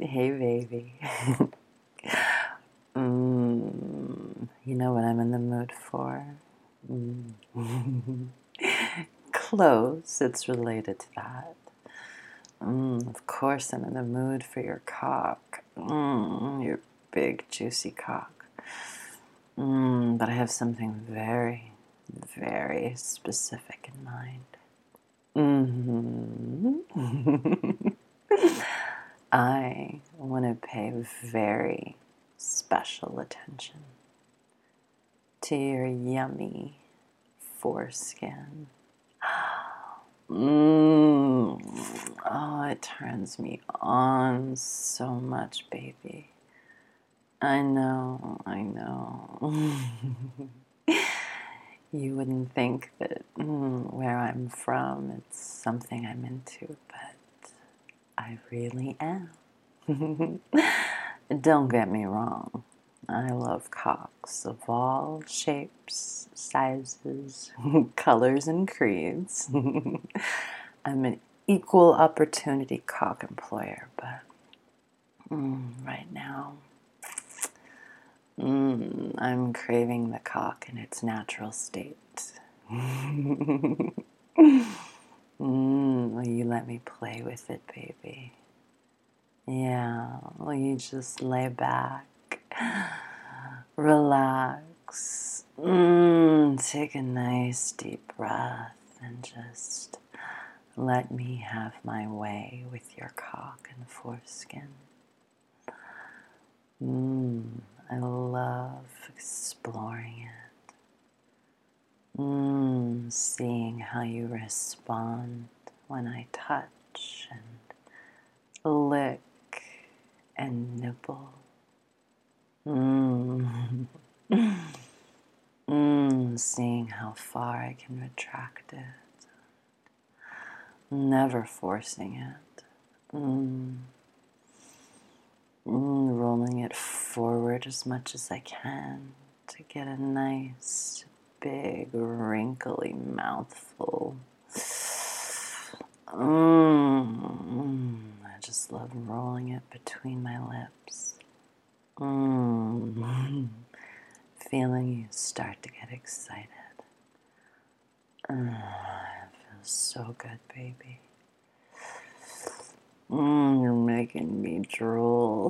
Hey, baby. You know what I'm in the mood for? Close, it's related to that. Of course, I'm in the mood for your cock. Your big, juicy cock. But I have something very, very specific in mind. I want to pay very special attention to your yummy foreskin. Oh, it turns me on so much, baby. I know. You wouldn't think that where I'm from, it's something I'm into, but I really am. Don't get me wrong. I love cocks of all shapes, sizes, colors, and creeds. I'm an equal opportunity cock employer, but right now, I'm craving the cock in its natural state. Will you let me play with it, baby? Yeah, will you just lay back, relax, take a nice deep breath, and just let me have my way with your cock and foreskin. I love exploring it. Seeing how you respond when I touch and lick and nibble. Seeing how far I can retract it. Never forcing it. Rolling it forward as much as I can to get a nice, big, wrinkly mouthful. I just love rolling it between my lips. Feeling you start to get excited. It feels so good, baby. You're making me drool.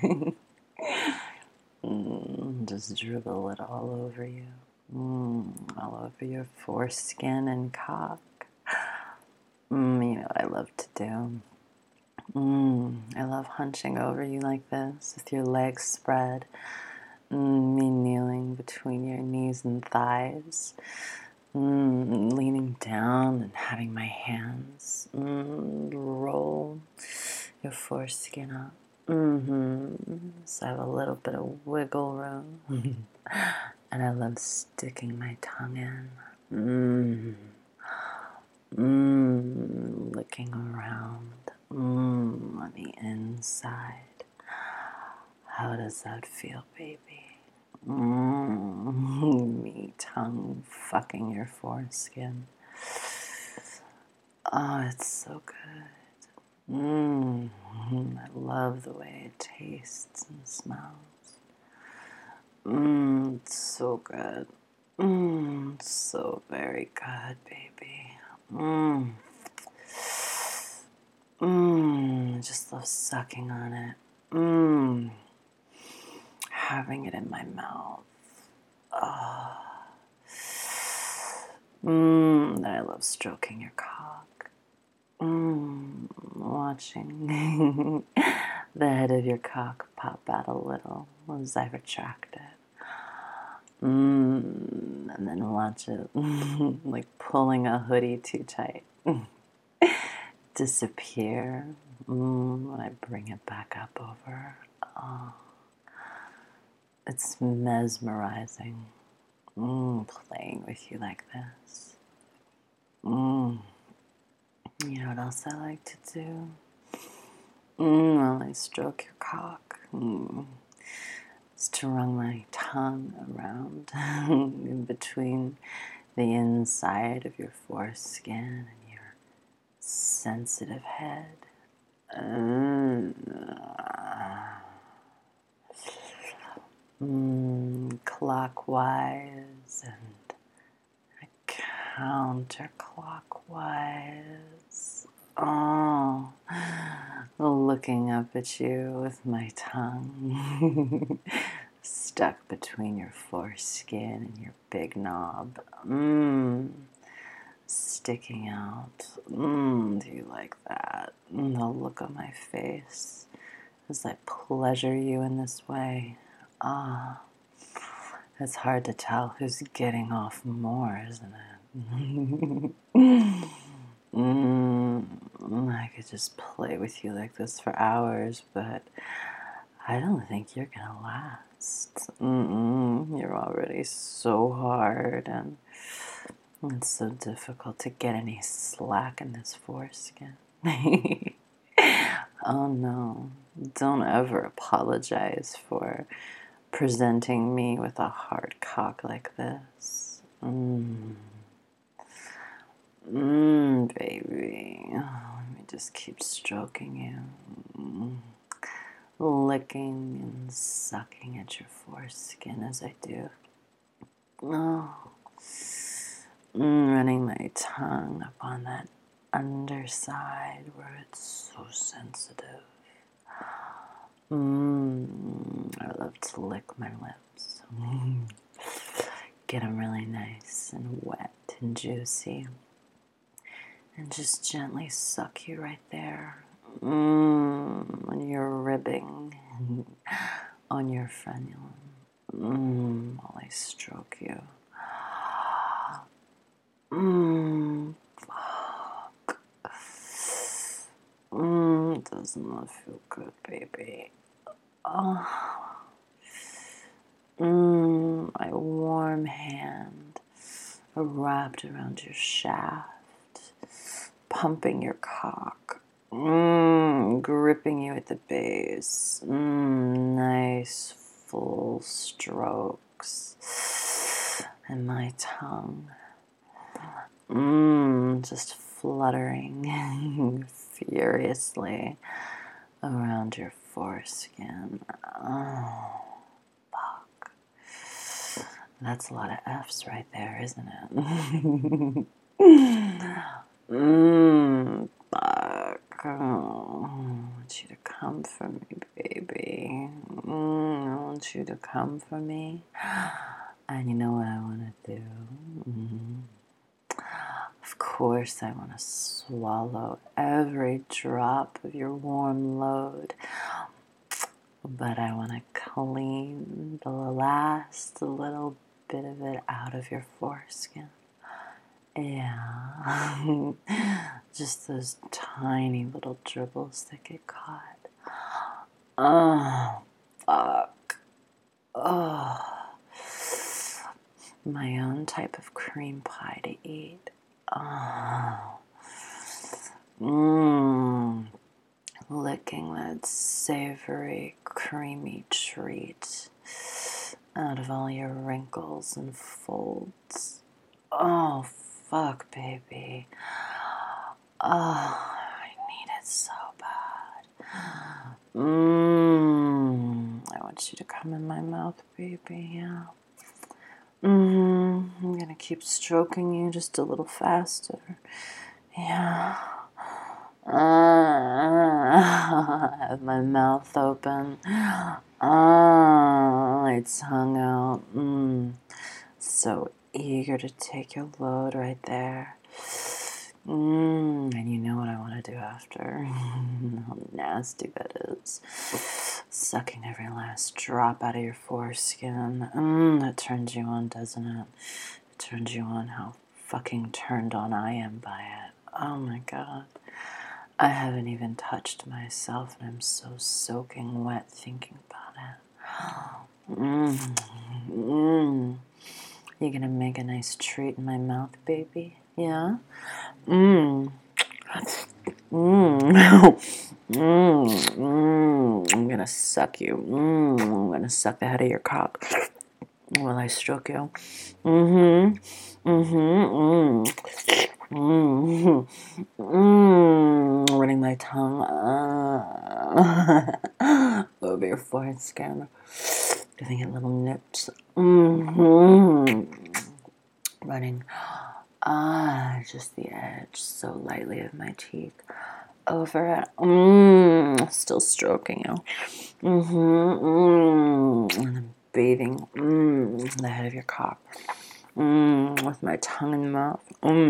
Just dribble it all over you. All over your foreskin and cock. You know what I love to do? I love hunching over you like this with your legs spread. Me kneeling between your knees and thighs. Leaning down and having my hands roll your foreskin up. So I have a little bit of wiggle room. And I love sticking my tongue in. Looking around. On the inside. How does that feel, baby? Me tongue fucking your foreskin. Oh, it's so good. I love the way it tastes and smells. It's so good. It's so very good, baby. I just love sucking on it. Having it in my mouth. Then I love stroking your cock. Watching the head of your cock pop out a little as I retract it. And then watch it like pulling a hoodie too tight. Disappear when I bring it back up over. Oh, it's mesmerizing. Playing with you like this. You know what else I like to do? While I stroke your cock. Is to run my tongue around in between the inside of your foreskin and your sensitive head. Clockwise and counterclockwise. Oh, looking up at you with my tongue stuck between your foreskin and your big knob. Sticking out. Do you like that? The look on my face as I pleasure you in this way. It's hard to tell who's getting off more, isn't it? I could just play with you like this for hours, but I don't think you're gonna last. You're already so hard, and it's so difficult to get any slack in this foreskin. Oh no, don't ever apologize for presenting me with a hard cock like this. Baby. Let me just keep stroking you. Licking and sucking at your foreskin as I do. Running my tongue up on that underside where it's so sensitive. I love to lick my lips. Get them really nice and wet and juicy. And just gently suck you right there. On your ribbing, on your frenulum. While I stroke you. Fuck. Does not feel good, baby. My warm hand wrapped around your shaft, pumping your cock, gripping you at the base. Nice full strokes, and my tongue, just fluttering furiously around your foreskin. Oh, fuck. That's a lot of F's right there, isn't it? Fuck. Oh, I want you to come for me, baby. I want you to come for me. And you know what I want to do? Of course, I want to swallow every drop of your warm load, but I want to clean the last little bit of it out of your foreskin. Yeah, just those tiny little dribbles that get caught. Oh, fuck. Oh, my own type of cream pie to eat. Licking that savory, creamy treat out of all your wrinkles and folds. Oh, fuck, baby. Oh, I need it so bad. I want you to come in my mouth, baby, yeah. I'm gonna keep stroking you just a little faster. Yeah. I have my mouth open. My tongue out. So eager to take your load right there. And you know what I want to do after. How nasty that is. Sucking every last drop out of your foreskin. That turns you on, doesn't it? It turns you on how fucking turned on I am by it. Oh my god. I haven't even touched myself and I'm so soaking wet thinking about it. You gonna make a nice treat in my mouth, baby? Yeah? I'm gonna suck you. I'm gonna suck the head of your cock while I stroke you. Running my tongue over your foreskin. Giving it little nips. Running. Just the edge so lightly of my teeth. Over it. Still stroking you. And then bathing the head of your cock. With my tongue in the mouth.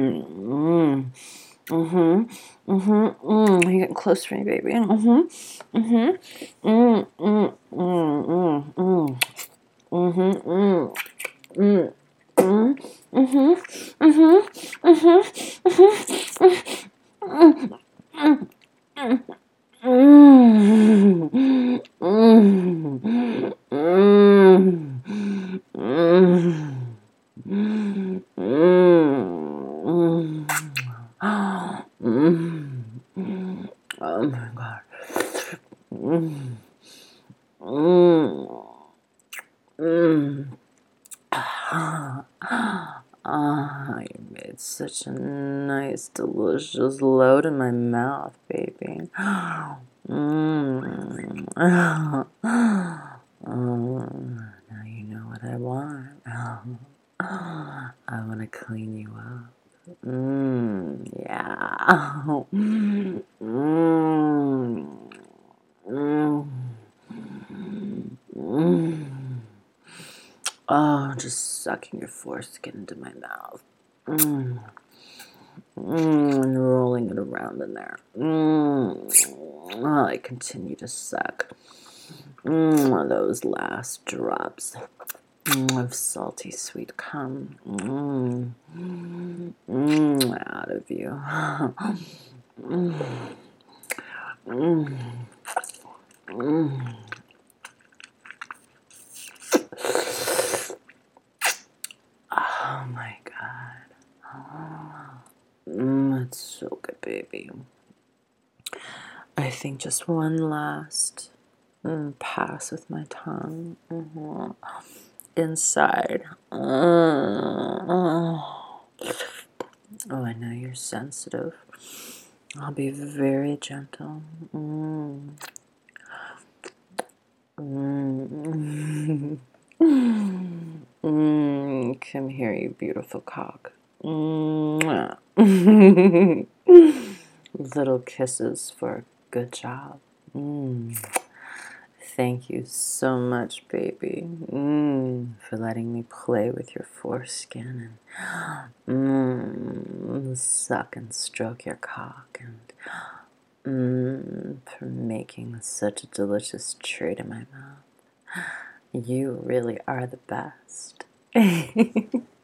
You're getting close to me, baby. Oh my God. You made such a nice, delicious load in my mouth, baby. Now you know what I want. I want to clean you up. Yeah. Oh, just sucking your foreskin into my mouth. And rolling it around in there. I continue to suck. Those last drops of salty sweet cum out of you. Oh my God. That's so good, baby. I think just one last pass with my tongue inside. Oh, I know you're sensitive. I'll be very gentle. Come here, you beautiful cock. Little kisses for a good job. Thank you so much, baby, for letting me play with your foreskin and suck and stroke your cock and for making such a delicious treat in my mouth. You really are the best.